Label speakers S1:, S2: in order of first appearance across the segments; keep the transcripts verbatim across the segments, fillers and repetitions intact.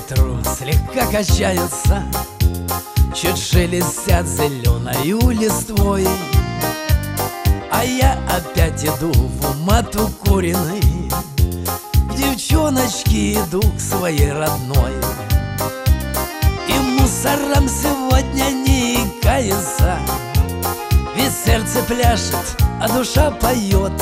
S1: ветру слегка качаются, чуть шелестят зеленою листвой. А я опять иду в умат укуренный, к девчоночке иду к своей родной. И мусорам сегодня не кается, ведь сердце пляшет, а душа поет.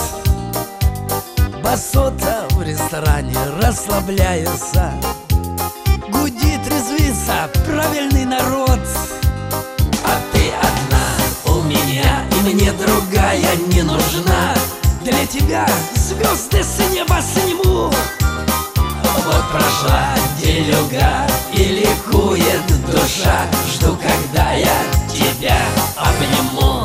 S1: Басота в ресторане расслабляется, гудит, резвится правильный народ. А ты одна у меня, и мне другая не нужна. Для тебя звезды с неба сниму. Вот прошла делюга и ликует душа, жду, когда я тебя обниму.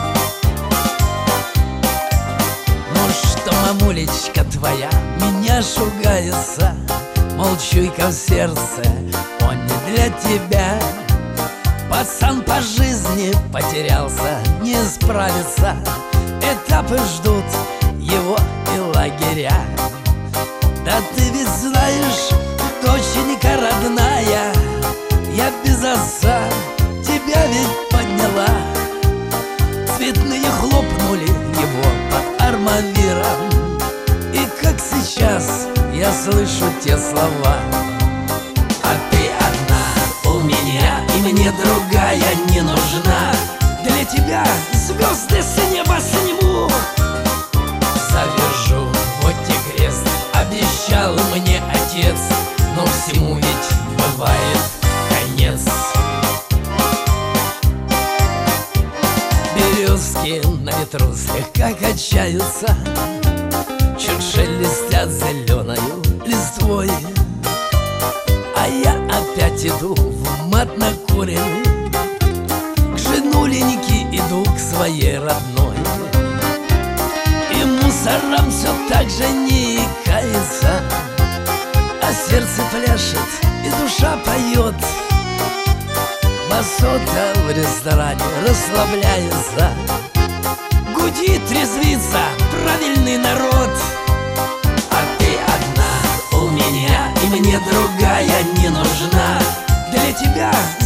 S1: Ну что, мамулечка твоя меня шугается, мол, чуйка в сердце, он не для тебя. Пацан по жизни потерялся, не справится, этапы ждут его и лагеря. Да ты ведь знаешь, доченька родная, я без отца тебя ведь подняла. Цветные хлопнули его под армавиром, и как сейчас я слышу те слова. А ты одна у меня, и мне другая не нужна. Для тебя звезды с неба сниму. Завяжу вот и крест, обещал мне отец, но всему ведь бывает конец. Березки на ветру слегка качаются, чуть шелестят зеленою листвой. А я опять иду в умат накуренный, к женуленьке иду к своей родной. И мусорам все так же не кается, а сердце пляшет и душа поет. Басота в ресторане расслабляется, гудит, резвится правильный народ. А ты одна у меня, и мне другая не нужна. Для тебя